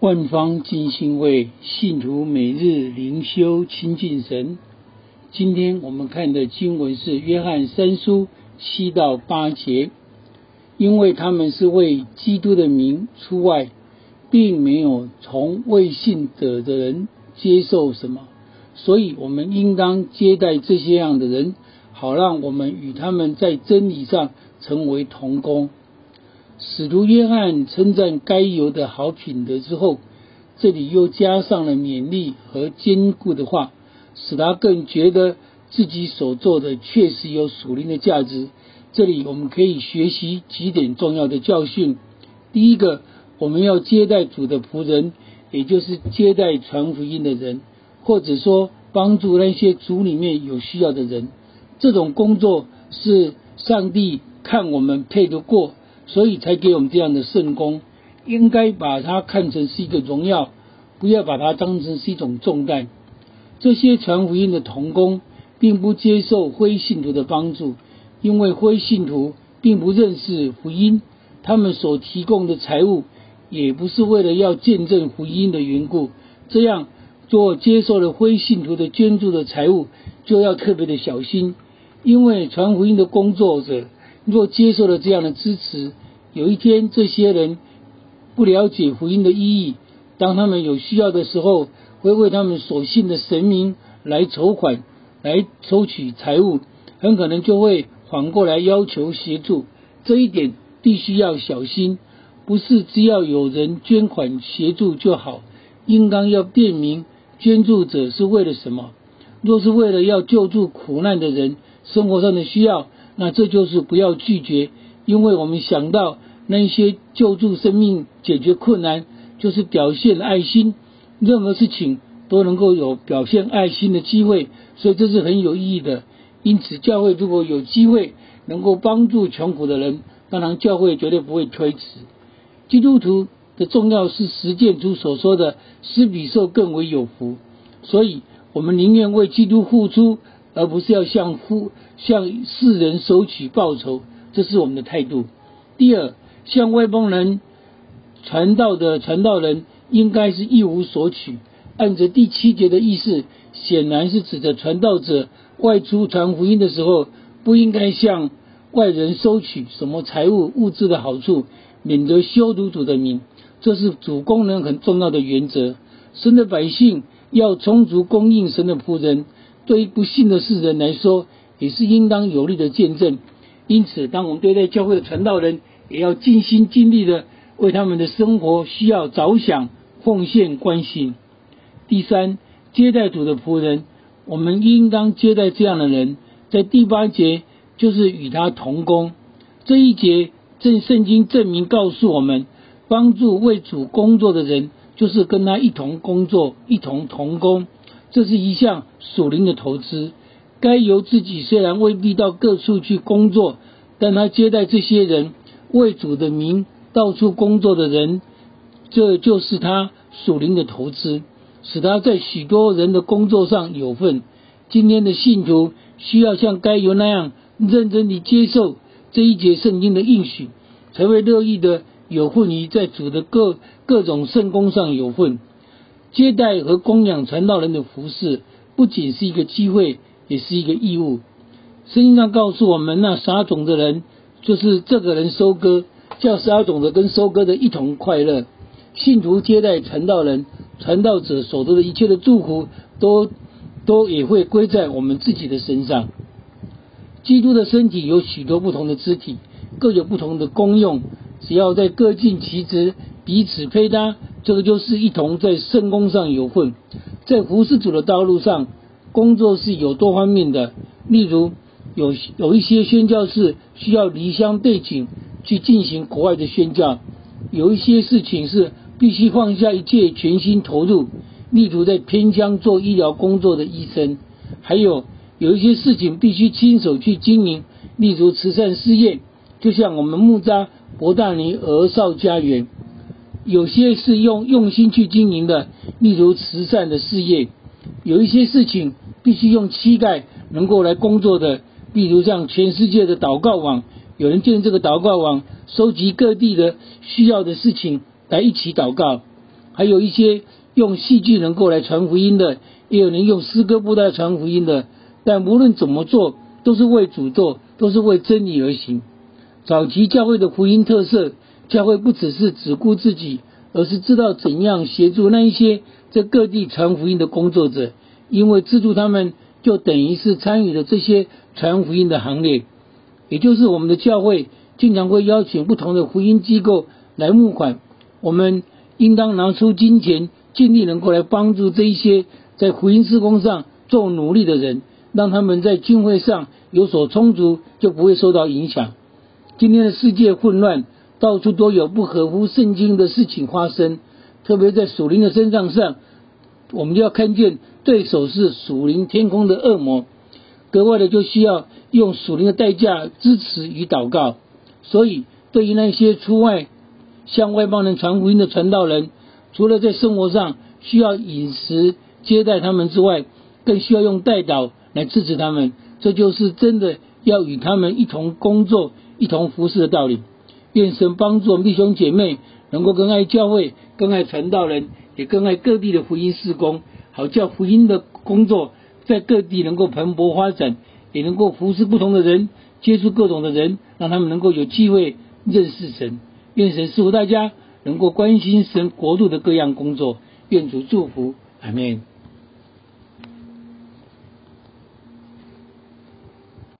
万方尽心为，信徒每日灵修亲近神。今天我们看的经文是约翰3书7到8节。因为他们是为基督的名出外，并没有从未信者的人接受什么，所以我们应当接待这些样的人，好让我们与他们在真理上成为同工。使徒约翰称赞该犹的好品德之后，这里又加上了勉励和坚固的话，使他更觉得自己所做的确实有属灵的价值。这里我们可以学习几点重要的教训。第一个，我们要接待主的仆人，也就是接待传福音的人，或者说帮助那些主里面有需要的人。这种工作是上帝看我们配得过，所以才给我们这样的圣工，应该把它看成是一个荣耀，不要把它当成是一种重担。这些传福音的同工并不接受非信徒的帮助，因为非信徒并不认识福音，他们所提供的财物也不是为了要见证福音的缘故。这样做接受了非信徒的捐助的财物，就要特别的小心，因为传福音的工作者若接受了这样的支持，有一天这些人不了解福音的意义，当他们有需要的时候，会为他们所信的神明来筹款，来收取财物，很可能就会反过来要求协助。这一点必须要小心，不是只要有人捐款协助就好，应当要辨明捐助者是为了什么。若是为了要救助苦难的人生活上的需要，那这就是不要拒绝，因为我们想到那些救助生命、解决困难，就是表现爱心，任何事情都能够有表现爱心的机会，所以这是很有意义的。因此教会如果有机会能够帮助穷苦的人，当然教会绝对不会推迟。基督徒的重要是实践主所说的施比受更为有福，所以我们宁愿为基督付出，而不是要向世人收取报酬，这是我们的态度。第二，向外邦人传道的传道人应该是一无所取。按着第7节的意思，显然是指着传道者外出传福音的时候，不应该向外人收取什么财物物质的好处，免得羞辱主的名。这是主工人很重要的原则。神的百姓要充足供应神的仆人，对于不信的世人来说，也是应当有力的见证。因此当我们对待教会的传道人，也要尽心尽力的为他们的生活需要着想，奉献关心。第三，接待主的仆人，我们应当接待这样的人。在第8节就是与他同工。这一节圣经证明告诉我们，帮助为主工作的人就是跟他一同工作，一同同工，这是一项属灵的投资。该由自己虽然未必到各处去工作，但他接待这些人，为主的名到处工作的人，这就是他属灵的投资，使他在许多人的工作上有份。今天的信徒需要像该犹那样认真地接受这一节圣经的应许，才会乐意的有份于在主的各种圣工上有份。接待和供养传道人的服事，不仅是一个机会，也是一个义务。圣经上告诉我们，那撒种的人就是这个人收割，叫撒种的跟收割的一同快乐。信徒接待传道人，传道者所得的一切的祝福都也会归在我们自己的身上。基督的身体有许多不同的肢体，各有不同的功用，只要在各尽其职，彼此配搭，这个就是一同在圣工上有份。在服事主的道路上，工作是有多方面的，例如有一些宣教士需要离乡背井去进行国外的宣教，有一些事情是必须放下一切全心投入，例如在偏乡做医疗工作的医生，还有一些事情必须亲手去经营，例如慈善事业，就像我们木栅伯大尼儿少家园。有些是用心去经营的，例如慈善的事业。有一些事情必须用膝盖能够来工作的，例如像全世界的祷告网，有人建这个祷告网，收集各地的需要的事情来一起祷告。 还有一些用戏剧能够来传福音的，也有人用诗歌布道传福音的，但无论怎么做，都是为主做，都是为真理而行。早期教会的福音特色，教会不只是只顾自己，而是知道怎样协助那一些在各地传福音的工作者，因为资助他们就等于是参与了这些传福音的行列。也就是我们的教会经常会邀请不同的福音机构来募款，我们应当拿出金钱，尽力能够来帮助这一些在福音事工上做努力的人，让他们在经费上有所充足，就不会受到影响。今天的世界混乱，到处都有不合乎圣经的事情发生，特别在属灵的身上，我们就要看见对手是属灵天空的恶魔，格外的就需要用属灵的代价支持与祷告。所以对于那些出外向外邦人传福音的传道人，除了在生活上需要饮食接待他们之外，更需要用代祷来支持他们，这就是真的要与他们一同工作，一同服侍的道理。愿神帮助我们弟兄姐妹能够更爱教会，更爱传道人，也更爱各地的福音事工，好叫福音的工作在各地能够蓬勃发展，也能够服侍不同的人，接触各种的人，让他们能够有机会认识神。愿神赐福大家能够关心神国度的各样工作，愿主祝福，阿们。